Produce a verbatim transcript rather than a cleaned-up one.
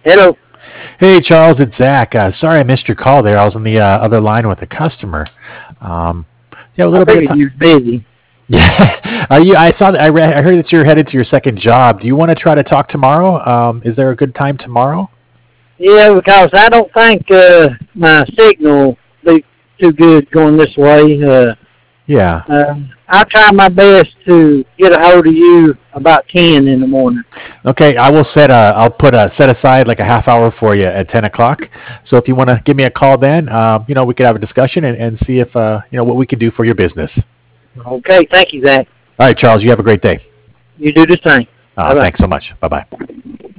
Hello. Hey, Charles, it's Zach. Uh, sorry I missed your call there. I was on the uh, other line with a customer. Um, yeah, a I little bit of figured time. you was busy. Yeah, are you? I saw. That, I read. I heard that you're headed to your second job. Do you want to try to talk tomorrow? Um, is there a good time tomorrow? Yeah, because I don't think uh, my signal be too good going this way. Uh, Yeah. uh, I'll try my best to get a hold of you about ten in the morning. Okay, I will set a. I'll put a set aside like a half hour for you at ten o'clock. So if you want to give me a call then, um, you know, we could have a discussion and, and see if uh, you know what we can do for your business. Okay, thank you, Zach. All right, Charles. You have a great day. You do the same. Uh, Bye bye. thanks so much. Bye bye.